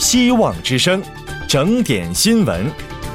希望之声，整点新闻。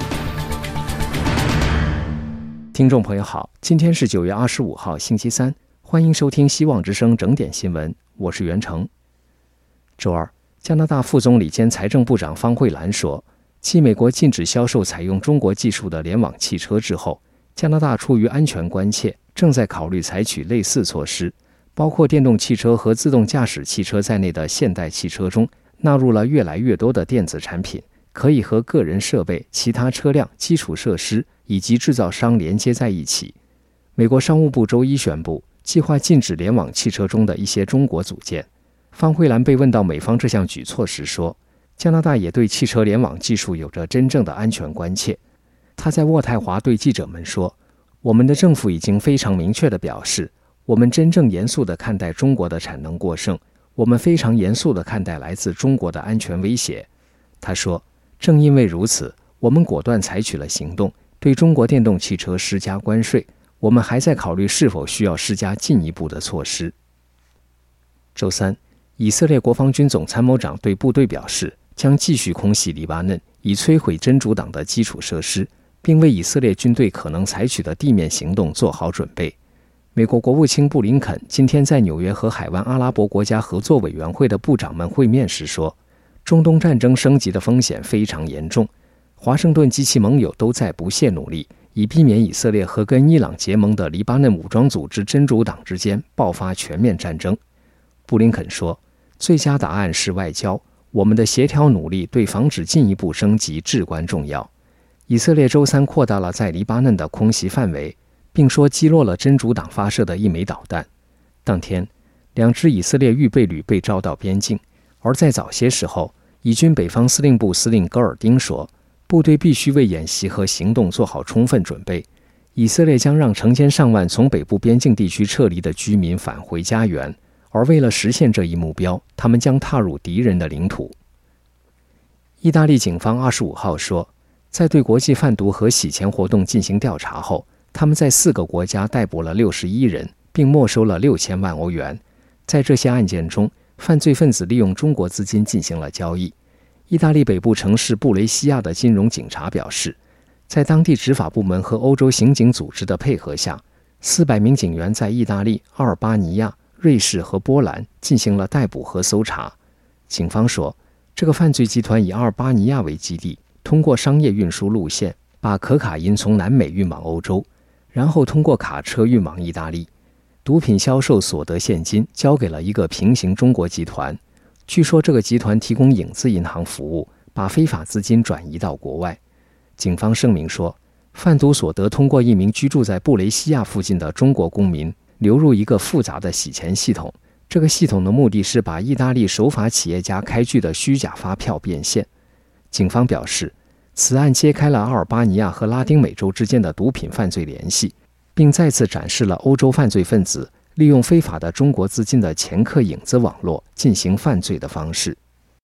听众朋友好，今天是9月25号星期三，欢迎收听希望之声整点新闻，我是袁成。周二，加拿大副总理兼财政部长方慧兰说，继美国禁止销售采用中国技术的联网汽车之后，加拿大出于安全关切，正在考虑采取类似措施，包括电动汽车和自动驾驶汽车在内的现代汽车中纳入了越来越多的电子产品，可以和个人设备、其他车辆、基础设施以及制造商连接在一起。美国商务部周一宣布，计划禁止联网汽车中的一些中国组件。方慧兰被问到美方这项举措时说，加拿大也对汽车联网技术有着真正的安全关切。他在渥太华对记者们说，我们的政府已经非常明确地表示，我们真正严肃地看待中国的产能过剩，我们非常严肃地看待来自中国的安全威胁。他说，正因为如此，我们果断采取了行动，对中国电动汽车施加关税，我们还在考虑是否需要施加进一步的措施。周三，以色列国防军总参谋长对部队表示，将继续空袭黎巴嫩，以摧毁真主党的基础设施，并为以色列军队可能采取的地面行动做好准备。美国国务卿布林肯今天在纽约和海湾阿拉伯国家合作委员会的部长们会面时说，中东战争升级的风险非常严重，华盛顿及其盟友都在不懈努力，以避免以色列和跟伊朗结盟的黎巴嫩武装组织真主党之间爆发全面战争。布林肯说，最佳答案是外交，我们的协调努力对防止进一步升级至关重要。以色列周三扩大了在黎巴嫩的空袭范围，并说击落了真主党发射的一枚导弹。当天，2支以色列预备旅被招到边境，而在早些时候，以军北方司令部司令戈尔丁说，部队必须为演习和行动做好充分准备。以色列将让成千上万从北部边境地区撤离的居民返回家园，而为了实现这一目标，他们将踏入敌人的领土。意大利警方25号说，在对国际贩毒和洗钱活动进行调查后，他们在4个国家逮捕了61人，并没收了6000万欧元。在这些案件中，犯罪分子利用中国资金进行了交易。意大利北部城市布雷西亚的金融警察表示，在当地执法部门和欧洲刑警组织的配合下，400名警员在意大利、阿尔巴尼亚、瑞士和波兰进行了逮捕和搜查。警方说，这个犯罪集团以阿尔巴尼亚为基地，通过商业运输路线把可卡因从南美运往欧洲，然后通过卡车运往意大利。毒品销售所得现金交给了一个平行中国集团，据说这个集团提供影子银行服务，把非法资金转移到国外。警方声明说，贩毒所得通过一名居住在布雷西亚附近的中国公民流入一个复杂的洗钱系统，这个系统的目的是把意大利守法企业家开具的虚假发票变现。警方表示，此案揭开了阿尔巴尼亚和拉丁美洲之间的毒品犯罪联系，并再次展示了欧洲犯罪分子利用非法的中国资金的掮客影子网络进行犯罪的方式。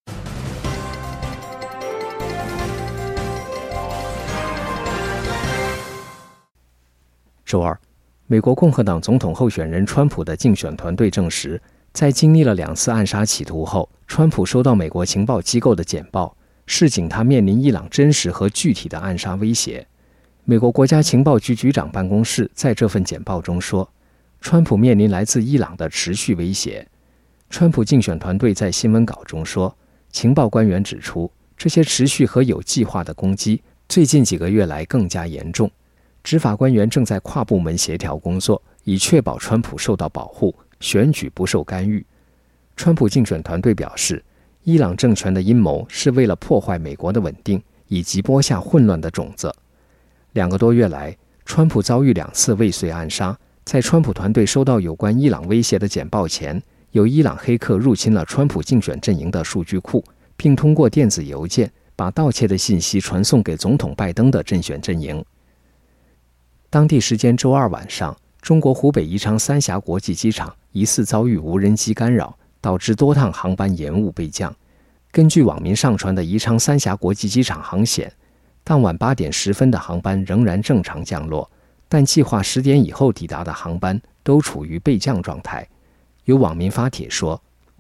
周二，美国共和党总统候选人川普的竞选团队证实，在经历了2次暗杀企图后，川普收到美国情报机构的简报，示警他面临伊朗真实和具体的暗杀威胁。美国国家情报局局长办公室在这份简报中说，川普面临来自伊朗的持续威胁。川普竞选团队在新闻稿中说，情报官员指出，这些持续和有计划的攻击最近几个月来更加严重。执法官员正在跨部门协调工作，以确保川普受到保护，选举不受干预。川普竞选团队表示，伊朗政权的阴谋是为了破坏美国的稳定，以及播下混乱的种子。2个多月来，川普遭遇2次未遂暗杀。在川普团队收到有关伊朗威胁的简报前，有伊朗黑客入侵了川普竞选阵营的数据库，并通过电子邮件把盗窃的信息传送给总统拜登的竞选阵营。当地时间周二晚上，中国湖北宜昌三峡国际机场疑似遭遇无人机干扰，导致多趟航班延误备降。根据网民上传的宜昌三峡国际机场航显，当晚8点10分的航班仍然正常降落，但计划10点以后抵达的航班都处于备降状态。有网民发帖说，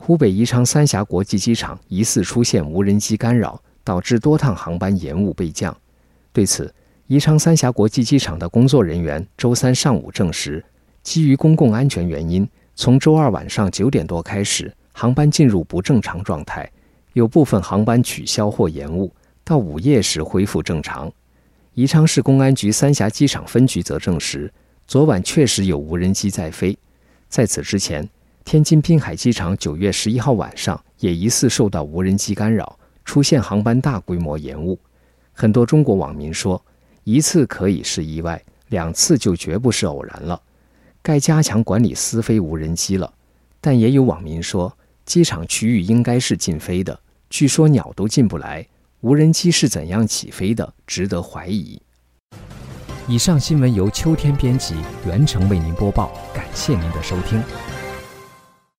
湖北宜昌三峡国际机场疑似出现无人机干扰，导致多趟航班延误备降。对此，宜昌三峡国际机场的工作人员周三上午证实，基于公共安全原因，从周二晚上9点多开始，航班进入不正常状态，有部分航班取消或延误，到午夜时恢复正常。宜昌市公安局三峡机场分局则证实，昨晚确实有无人机在飞。在此之前，天津滨海机场9月11号晚上也疑似受到无人机干扰，出现航班大规模延误。很多中国网民说，一次可以是意外，2次就绝不是偶然了，该加强管理私飞无人机了。但也有网民说，机场区域应该是禁飞的，据说鸟都进不来，无人机是怎样起飞的，值得怀疑。以上新闻由秋天编辑，袁成为您播报，感谢您的收听。